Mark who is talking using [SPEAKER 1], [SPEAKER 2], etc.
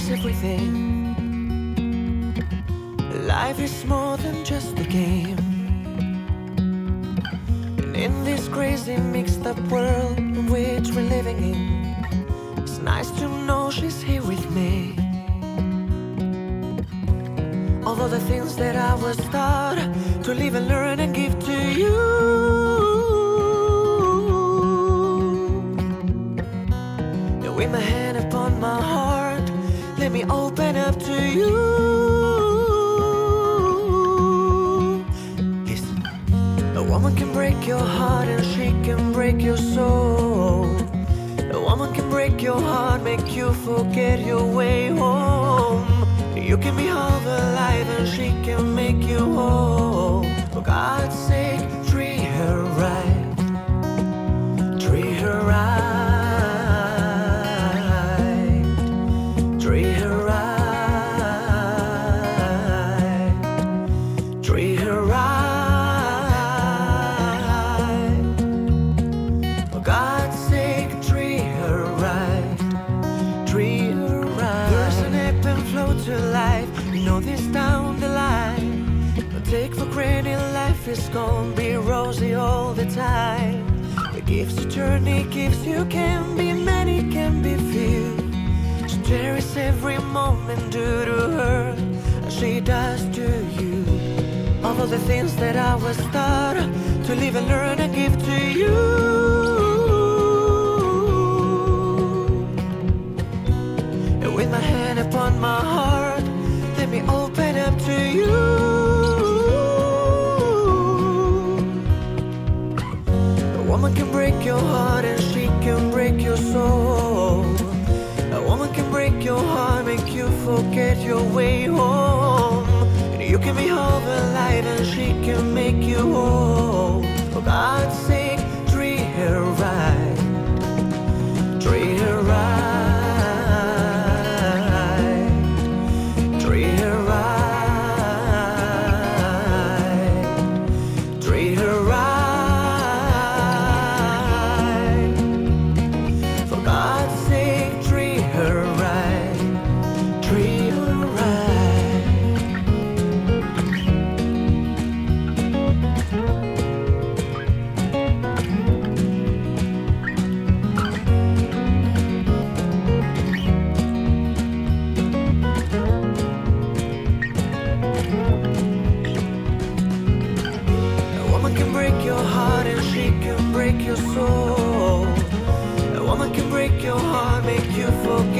[SPEAKER 1] is everything. Life is more than just a game. And in this crazy mixed up world in which we're living in, it's nice to know she's here with me. Although the things that I was taught to live and learn and give to you, and with my hand upon my heart, let me open up to you. Listen, a woman can break your heart and she can break your soul. A woman can break your heart, make you forget your way home. You can be half alive and she can make you whole. For God's sake, treat her right. Treat her right. Treat her right. Treat her right. For God's sake, treat her right. Treat her right. There's an ebb and flow to life, you know this down the line. Don't take for granted life is gonna be rosy all the time. The gifts the journey gives you can be many, can be few. So cherish every moment due to her as she does to you. All of the things that I was taught to live and learn and give to you. And with my hand upon my heart, let me open up to you. A woman can break your heart and she can break your soul. A woman can break your heart, make you forget your way home. And you can be half alive and she can make you whole. For God's sake, treat her right. Treat her right. Treat her right. Treat her right. For God's sake, treat her right. Treat her break your soul. A woman can break your heart, make you forget